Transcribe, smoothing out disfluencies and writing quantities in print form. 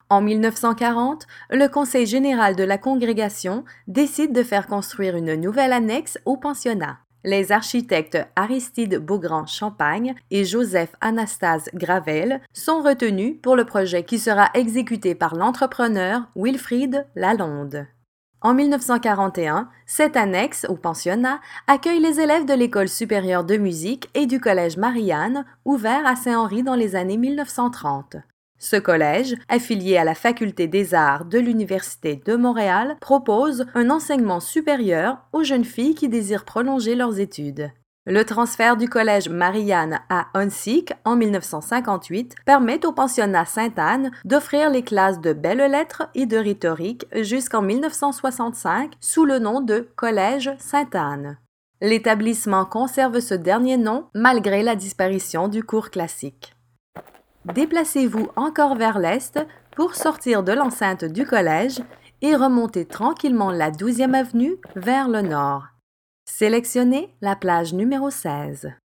En 1940, le Conseil général de la congrégation décide de faire construire une nouvelle annexe au pensionnat. Les architectes Aristide Beaugrand-Champagne et Joseph Anastase Gravel sont retenus pour le projet qui sera exécuté par l'entrepreneur Wilfrid Lalonde. En 1941, cette annexe au pensionnat accueille les élèves de l'École supérieure de musique et du Collège Marianne, ouvert à Saint-Henri dans les années 1930. Ce collège, affilié à la Faculté des arts de l'Université de Montréal, propose un enseignement supérieur aux jeunes filles qui désirent prolonger leurs études. Le transfert du collège Marianne à Hunsick en 1958 permet au pensionnat Sainte-Anne d'offrir les classes de belles-lettres et de rhétorique jusqu'en 1965 sous le nom de Collège Sainte-Anne. L'établissement conserve ce dernier nom malgré la disparition du cours classique. Déplacez-vous encore vers l'est pour sortir de l'enceinte du collège et remonter tranquillement la 12e avenue vers le nord. Sélectionnez la plage numéro 16.